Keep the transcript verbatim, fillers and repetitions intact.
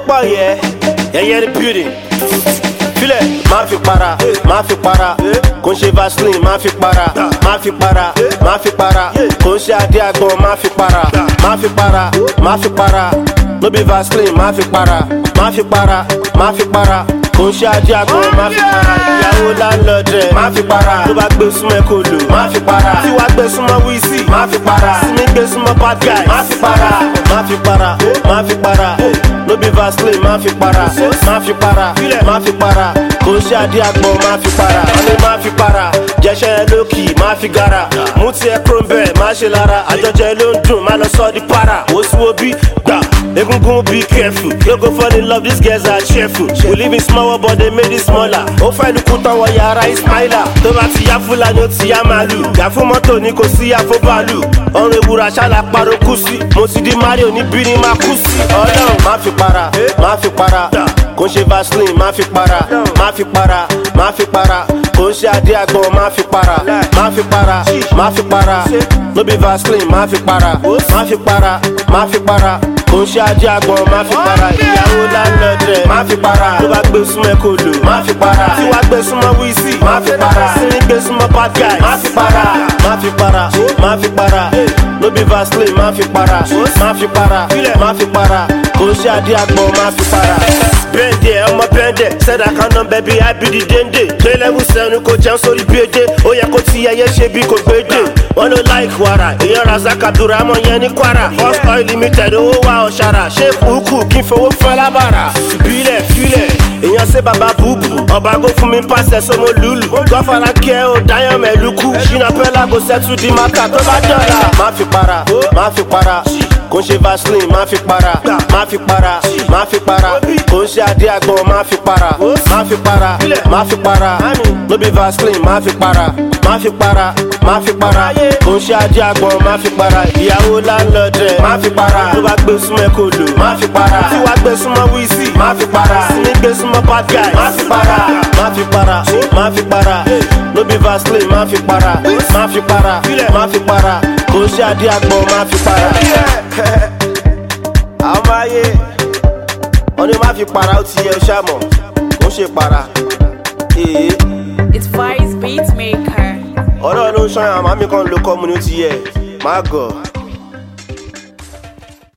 pọ̀ yẹ yẹyẹ ní beauty filẹ̀ máa fi para máa fi para kò ń ṣe vaseline máa fi para máa fi para máa fi para kò ń ṣe adé àgbọn máa fi para máa fi para máa fi para no be vaseline máa fi para máa fi para máa fi para kò ń ṣe adé àgbọn máa fi para ìyàwó láńlọ́dẹ̀ máa fi para tó bá gbé súnmọ́ kò lò máa fi para tí wàá gbé súnmọ́ wíìsì máa fi para sinmi gbé súnmọ́ bad guy máa fi para máa fi para máa fi para no be vaseline máa fi para máa fi para máa fi para kò ń ṣe adé àgbọn máa fi para ọ̀nẹ́ máa fi para jẹ́ṣẹ́ lókì máa fi gara mú tiẹ̀ kúrò ń bẹ̀ máa ṣe lára àjọjẹ ló ń dùn má lọ sọ́ di para òsùwò bí gbà egungun be careful no go fall in love these girls are cheerful we live in small world but they made it smaller ó fẹ́ lukú tán wọ yàrá ismaila tó bá ti yá fúlàní ó ti yá màálù yà fún mọ́tò ní kò sí yàfó bàálù ọrùn ewúrà ṣáàlà parọ́ kú sí mo ti di mario níbí ni máa kú sí ọlọ́run máa fi para máa fi para kò ń ṣe vaseline máa fi para máa fi para máa fi para kò ń ṣe adé àgbọn máa fi para máa fi para máa fi para no be vaseline máa fi para máa fi para máa fi para kò ń ṣe adé àgbọn máa fi para ìyàwó láńlọ́dẹ̀ máa fi para tó bá gbé súnmọ́ kò lò máa fi para tí wàá gbé súnmọ́ wíìsì máa fi para sinmi gbé súnmọ́ bad guy máa fi para máa fi para máa fi para no be vaseline máa fi para máa fi para máa fi para kò ń ṣe adé àgbọn máa fi para. bẹ́ẹ̀dẹ̀ ọmọ bẹ́ẹ̀dẹ̀ sẹ́dá kan náà bẹ́bí ábídí déndé gbẹ́lẹ́wù sẹ́nu kò jẹun sórí gbèdé ó yẹ kó ti ẹyẹ ṣe bí kò gbèdé wọn ló láìkì wàrà èèyàn razak abdulrahman yẹn ní kwara first oil limited owó wa ọ̀ṣàrà ṣé kúkú kí n fowó fún ẹ lábàrà bílẹ̀ fílẹ̀ èèyàn ṣe bàbá búbù ọ̀bàgó fún mi pàṣẹ sọmọ lùlù gọ́fàrà kí ẹ ò dáyọ̀ mẹ́lùkù ṣínà pẹ́lá kò sẹ́tù di maka tó bá dọ̀la má fi para má fi para kò ń ṣe vaseline máa fi para máa fi para máa fi para kò ń ṣe adé àgbọn máa fi para máa fi para máa fi para no be vaseline máa fi para máa fi para máa fi para kò ń ṣe adé àgbọn máa fi para ìyàwó láńlọ́dẹ̀ máa fi para tó bá gbé súnmọ́ kò lò máa fi para tí wàá gbé súnmọ́ wíìsì máa fi para sinmi gbé súnmọ́ bad guy máa fi para máa fi para máa fi para no be vaseline máa fi para máa fi para máa fi para kò ń ṣe adé àgbọn máa fi para. àwọn ọmọ ayé wọn ni má fi para ó ti yẹ ọṣà mọ kò ń ṣe para. It's Vice Beatmaker. ọ̀rọ̀ ló ń ṣọyàn àmọ́ mi kàn ló kọ́ mu ni ó ti yẹ má gọ̀.